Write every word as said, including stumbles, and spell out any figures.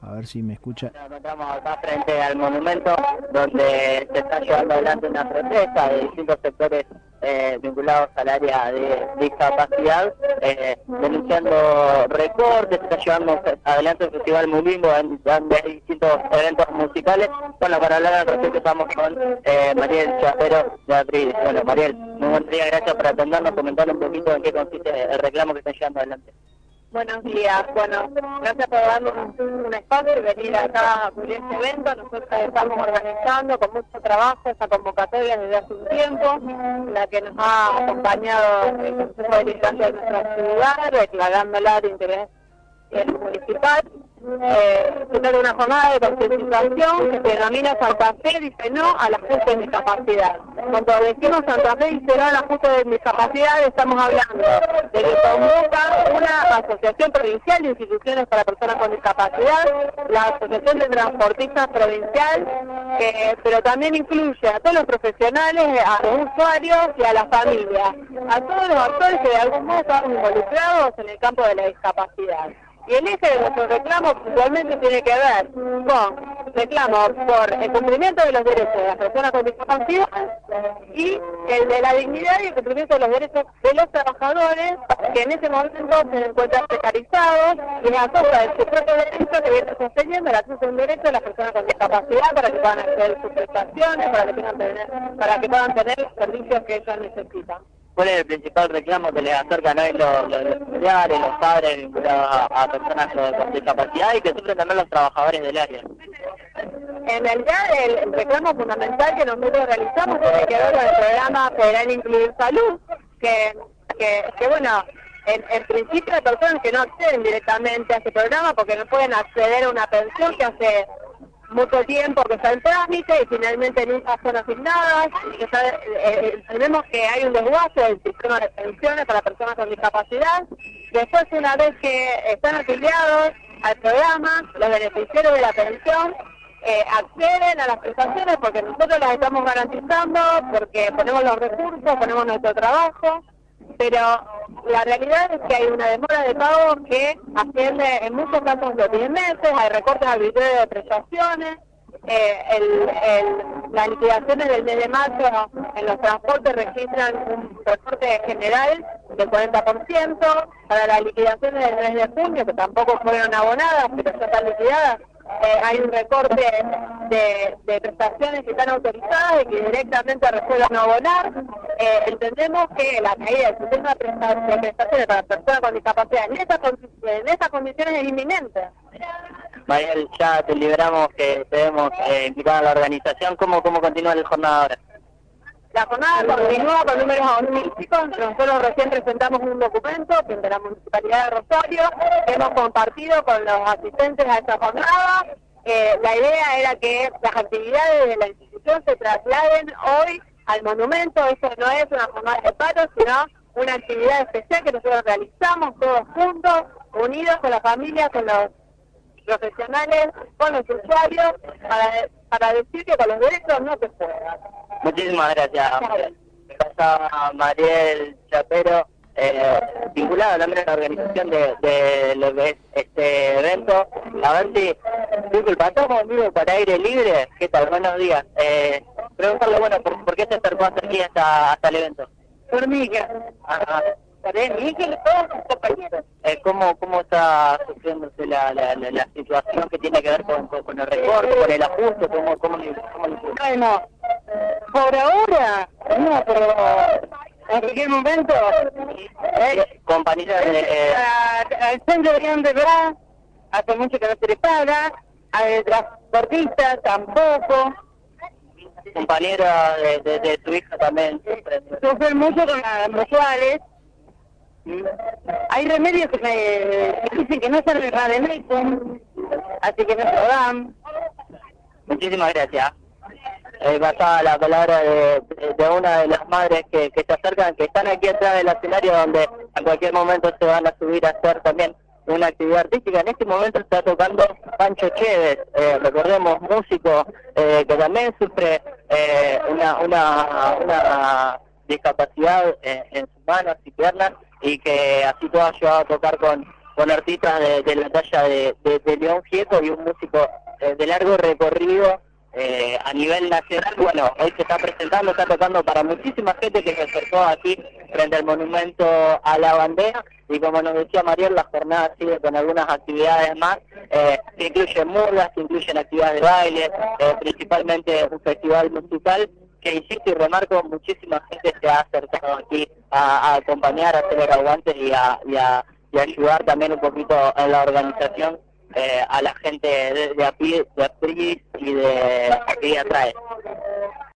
A ver si me escucha. Nos encontramos acá frente al monumento donde se está llevando adelante una protesta de distintos sectores eh, vinculados al área de discapacidad, eh, denunciando recortes. Se está llevando adelante el Festival Mulimbo, donde hay distintos eventos musicales. Bueno, para hablar al respecto estamos con eh, Mariel Chapero de Abril. Bueno, Mariel, muy buen día, gracias por atendernos, comentar un poquito en qué consiste el reclamo que están llevando adelante. Buenos días, bueno, gracias por darnos un, un espacio y venir acá a cubrir este evento. Nosotros estamos organizando con mucho trabajo esta convocatoria desde hace un tiempo, la que nos ha acompañado el Consejo Deliberante de nuestra ciudad, declarándola de interés municipal. Eh, de una jornada de concientización que se denomina Santa Fe dice no al ajuste de discapacidad. Cuando decimos Santa Fe dice no al ajuste de discapacidad, estamos hablando de que convoca una asociación provincial de instituciones para personas con discapacidad, la Asociación de Transportistas Provincial, que, pero también incluye a todos los profesionales, a los usuarios y a las familias, a todos los actores que de algún modo están involucrados en el campo de la discapacidad. Y el eje de nuestro reclamo puntualmente tiene que ver con reclamo por el cumplimiento de los derechos de las personas con discapacidad y el de la dignidad y el cumplimiento de los derechos de los trabajadores que en ese momento se encuentran precarizados y a costa de su propio derecho que viene sosteniendo el acceso a un derecho de las personas con discapacidad para que puedan acceder a sus prestaciones, para que puedan tener, para que puedan tener los servicios que ellos necesitan. ¿Cuál es el principal reclamo que les acercan hoy los, los, los familiares, los padres vinculados a, a personas con, con discapacidad y que sufren también los trabajadores del área? En realidad el, el reclamo fundamental que nosotros realizamos tiene que ver con el programa Federal Incluir Salud, que, que, que bueno, en, en principio hay personas que no acceden directamente a este programa porque no pueden acceder a una pensión que hace mucho tiempo que está en trámite y finalmente nunca son asignadas. Que está, eh, entendemos que hay un desguace del sistema de pensiones para personas con discapacidad. Después, una vez que están afiliados al programa, los beneficiarios de la pensión eh, acceden a las prestaciones porque nosotros las estamos garantizando, porque ponemos los recursos, ponemos nuestro trabajo, pero la realidad es que hay una demora de pago que asciende en muchos casos de diez meses, hay recortes arbitrarios de prestaciones, eh, el, el, las liquidaciones del mes de marzo en los transportes registran un recorte general del cuarenta por ciento, para las liquidaciones del mes de junio, que tampoco fueron abonadas, pero ya están liquidadas, Eh, hay un recorte de, de prestaciones que están autorizadas y que directamente resuelven no abonar. Eh, entendemos que la caída del sistema de prestaciones para personas con discapacidad en estas en estas condiciones es inminente. Mariel, ya te liberamos que tenemos eh, implicada en la organización. ¿Cómo, cómo continúa la jornada ahora? La jornada continúa con números aunísticos. Nosotros recién presentamos un documento de la Municipalidad de Rosario que hemos compartido con los asistentes a esta jornada. Eh, la idea era que las actividades de la institución se trasladen hoy al monumento. Esto no es una jornada de paro, sino una actividad especial que nosotros realizamos todos juntos, unidos con la familia, con los profesionales, con los usuarios, para, para decir que con los derechos no se juega. Muchísimas gracias. Pasaba Mariel Chapero, eh, vinculada también a la organización de, de lo que es este evento. A ver si, disculpa, estamos en vivo para Aire Libre. ¿Qué tal? Buenos días. Eh, preguntarle, bueno, ¿por, ¿por qué se acercó hasta aquí hasta, hasta el evento? Por Miguel. Ajá. Por Miguel y todos sus compañeros. Eh, ¿cómo, ¿Cómo está sufriéndose la, la, la, la situación que tiene que ver con, con, con el recorte, con el ajuste? ¿Cómo, cómo, cómo, cómo... Bueno, por ahora, no, pero en cualquier momento, eh, compañeras de... Eh... al centro de verdad, hace mucho que no se le paga, a transportistas tampoco. Compañera de, de, de tu hija también. Sufren mucho con las mensuales. Hay remedios que me que dicen que no sirven para de médico, así que no se lo dan. Muchísimas gracias. Eh, pasaba la palabra de, de, de una de las madres que, que se acercan, que están aquí atrás del escenario donde a cualquier momento se van a subir a hacer también una actividad artística. En este momento está tocando Pancho Chévez, eh, recordemos, músico eh, que también sufre eh, una, una, una discapacidad eh, en sus manos y piernas, y que así todo ha llevado a tocar con, con artistas de, de la talla de, de, de León Gieco y un músico eh, de largo recorrido eh, a nivel nacional. Bueno, hoy se está presentando, está tocando para muchísima gente que se acercó aquí frente al monumento a la bandera, y como nos decía Mariel, la jornada sigue con algunas actividades más, eh, que incluyen murgas, que incluyen actividades de baile, eh, principalmente un festival musical, que insisto y remarco, muchísima gente se ha acercado aquí a, a acompañar, a hacer el aguante y a, y, a, y a ayudar también un poquito en la organización eh, a la gente de, de, API, de APRIS y de, y de ATRAE.